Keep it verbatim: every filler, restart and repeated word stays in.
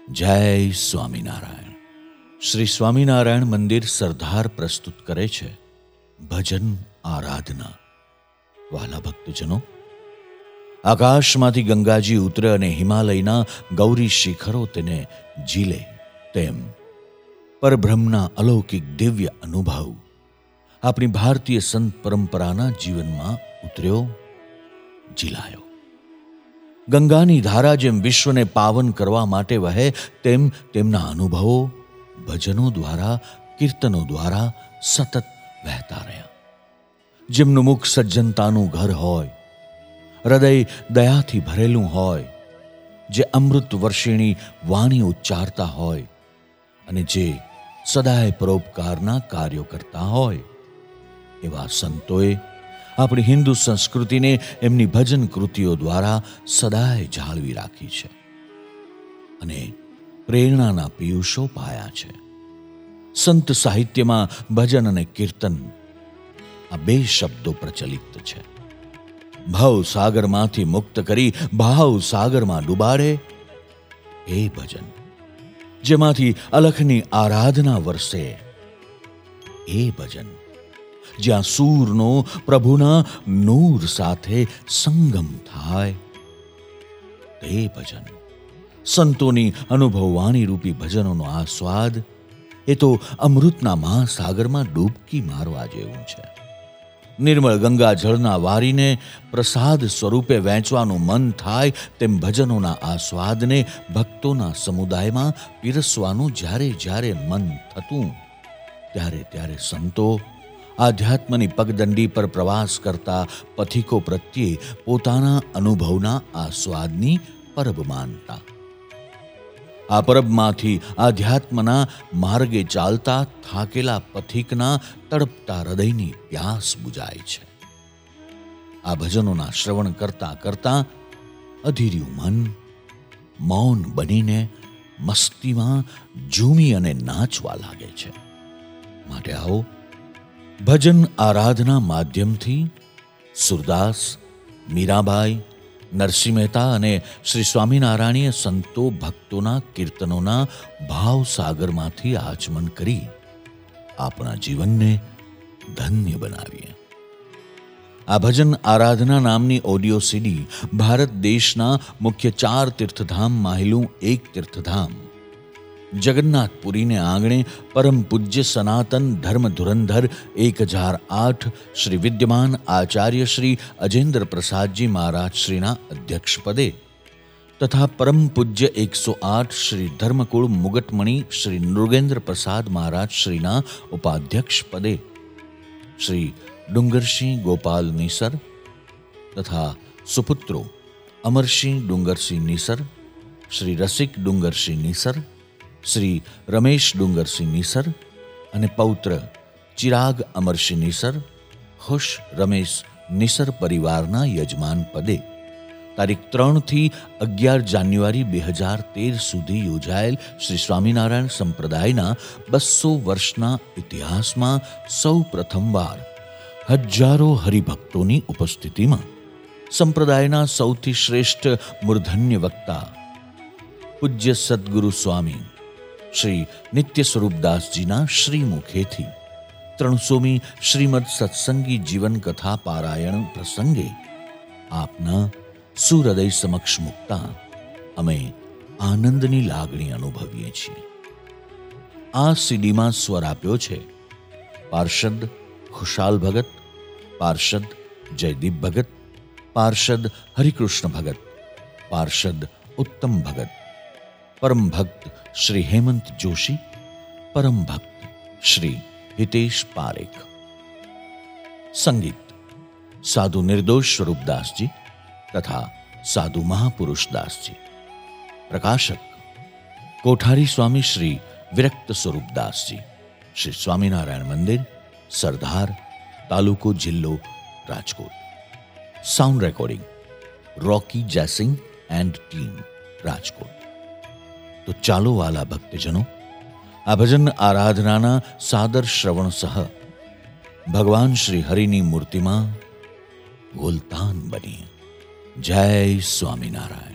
જય સ્વામિનારાયણ. શ્રી સ્વામિનારાયણ મંદિર સરદાર પ્રસ્તુત કરે છે ભજન આરાધના. વાલા ભક્તજનો, આકાશમાંથી ગંગાજી ઉતરે અને હિમાલયના ગૌરી શિખરો તેને ઝીલે, તેમ પરબ્રહ્મના અલૌકિક દિવ્ય અનુભવ આપણી ભારતીય સંત પરંપરાના જીવનમાં ઉતર્યો, ઝીલાયો. ગંગાની ધારા જેમ વિશ્વને પાવન કરવા માટે વહે, તેમ તેમના અનુભવો ભજનો દ્વારા, કીર્તનો દ્વારા સતત વહેતા રહ્યા. જેમનું મુખ સજ્જનતાનું ઘર હોય, હૃદય દયાથી ભરેલું હોય, જે અમૃત વર્ષિણી વાણી ઉચ્ચારતા હોય અને જે સદાય પરોપકારના કાર્યો કરતા હોય, એવા સંતોએ આપણી હિન્દુ સંસ્કૃતિને એમની ભજન કૃતિઓ દ્વારા સદાય જાળવી રાખી છે અને પ્રેરણાના પિયુષો પાયા છે. સંત સાહિત્યમાં ભજન અને કીર્તન આ બે શબ્દો પ્રચલિત છે. ભવ સાગરમાંથી મુક્ત કરી ભાવ સાગરમાં ડૂબાડે એ ભજન, જેમાંથી અલખની આરાધના વરસે એ ભજન, જ્યાં સૂરનો પ્રભુના નૂર સાથે સંગમ થાય તે ભજન. સંતોની અનુભવવાણી રૂપી ભજનોનો આ સ્વાદ એ તો અમૃતના મહાસાગરમાં ડૂબકી મારવા જેવું છે. નિર્મળ ગંગા જળના વારીને પ્રસાદ સ્વરૂપે વહેંચવાનું મન થાય, તેમ ભજનોના આ સ્વાદને ભક્તોના સમુદાયમાં પીરસવાનું જ્યારે જ્યારે મન થતું, ત્યારે ત્યારે સંતો આધ્યાત્મની પગદંડી પર પ્રવાસ કરતા પથિકો પ્રત્યે પોતાના અનુભવના આસ્વાદની પરબ માનતા. આ પરબમાંથી આધ્યાત્મના માર્ગે ચાલતા થાકેલા પથિકના તડપતા હૃદયની પ્યાસ બુજાય છે. આ ભજનોના શ્રવણ કરતા કરતા અધીર્યું મન મૌન બનીને મસ્તીમાં ઝૂમી અને નાચવા લાગે છે. માટે આવો, ભજન આરાધના માધ્યમથી સુરદાસ, મીરાબાઈ, નરસિંહ મહેતા અને શ્રી સ્વામિનારાયણીય સંતો ભક્તોના કીર્તનોના ભાવ સાગરમાંથી આચમન કરી આપણા જીવનને ધન્ય બનાવીએ. આ ભજન આરાધના નામની ઓડિયો સીડી ભારત દેશના મુખ્ય ચાર તીર્થધામ માહિલું એક તીર્થધામ જગન્નાથપુરીને આંગણે પરમ પૂજ્ય સનાતન ધર્મ ધુરંધર એક હજાર આઠ શ્રી વિદ્યમાન આચાર્ય શ્રી અજેન્દ્ર પ્રસાદજી મહારાજ શ્રીના અધ્યક્ષપદે તથા પરમ પૂજ્ય એકસો આઠ શ્રી ધર્મકુળ મુગટમણી શ્રી નૃગેન્દ્ર પ્રસાદ મહારાજ શ્રીના ઉપાધ્યક્ષ પદે શ્રી ડુંગરસિંહ ગોપાલ નિસર તથા સુપુત્રો અમરસિંહ ડુંગરસિંહ નિસર, શ્રી રસિક ડુંગરસિંહ નિસર, શ્રી રમેશ ડુંગરસિંહ નિસર અને પૌત્ર ચિરાગ અમરસિંહ નિસર, ખુશ રમેશ નિસર પરિવારના યજમાન પદે તારીખ ત્રણથી અગિયાર જાન્યુઆરી બે હજાર તેર સુધી યોજાયેલ શ્રી સ્વામિનારાયણ સંપ્રદાયના બસો વર્ષના ઇતિહાસમાં સૌ પ્રથમવાર હજારો હરિભક્તોની ઉપસ્થિતિમાં સંપ્રદાયના સૌથી શ્રેષ્ઠ મૂર્ધન્ય વક્તા પૂજ્ય સદગુરુ સ્વામી શ્રી નિત્ય સ્વરૂપદાસજીના શ્રી મુખેથી ત્રણસોમી શ્રીમદ સત્સંગી જીવન કથા પારાયણ પ્રસંગે આપના સુહૃદય સમક્ષ મૂકતા અમે આનંદની લાગણી અનુભવીએ છીએ. આ સીડીમાં સ્વર આપ્યો છે પાર્ષદ ખુશાલ ભગત, પાર્ષદ જયદીપ ભગત, પાર્ષદ હરિકૃષ્ણ ભગત, પાર્ષદ ઉત્તમ ભગત, પરમ ભક્ત શ્રી હેમંત જોશી, પરમ ભક્ત શ્રી હિતેશ પારેખ. સંગીત સાધુ નિર્દોષ સ્વરૂપદાસજી તથા સાધુ મહાપુરુષદાસજી. પ્રકાશક કોઠારી સ્વામી શ્રી વિરક્ત સ્વરૂપદાસજી, શ્રી સ્વામિનારાયણ મંદિર, સરદાર, તાલુકો જિલ્લો Rajkot. Sound recording Rocky Jesing and team, Rajkot. તો ચાલો વાલા ભક્તજનો, આ ભજન આરાધનાના સાદર શ્રવણ સહ ભગવાન શ્રી હરિની મૂર્તિમાં ગુલતાન બનીએ. જય સ્વામિનારાયણ.